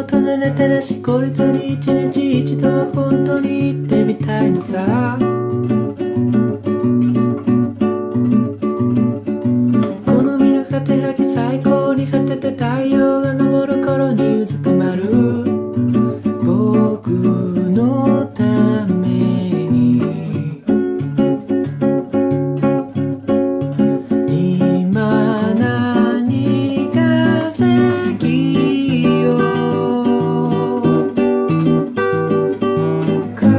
事なネタなし孤立に一日一度は本当に行ってみたいのさ。好みの果て秋最高に果てて太陽が昇る頃にうずくまる僕のために今何ができようか。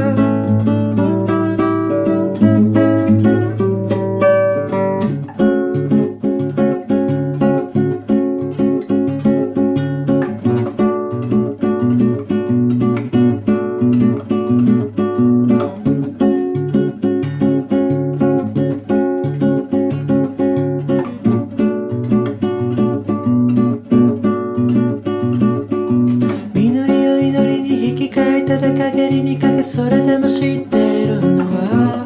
ただ陰りにかけそれでも知ってるのは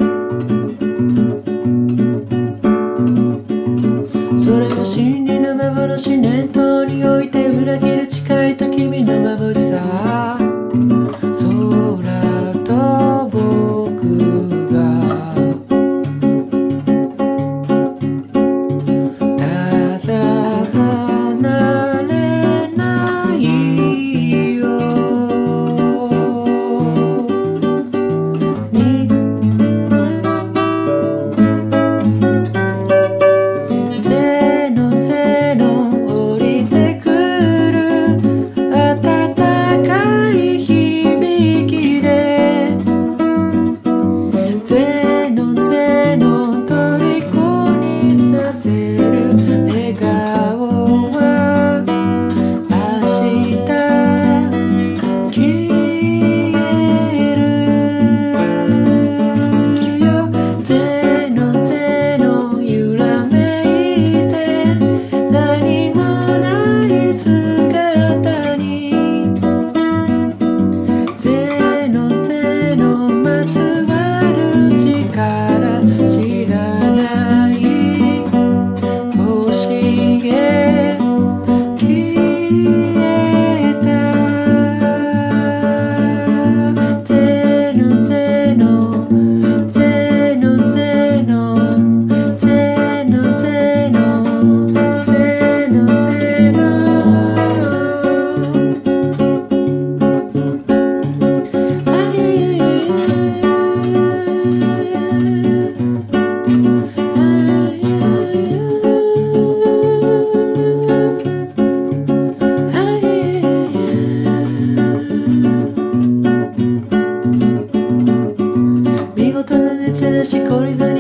それは真理の幻念頭に置いて裏切る誓いと君の眩しさ空と僕がただ離れないよ見事なネタなしこり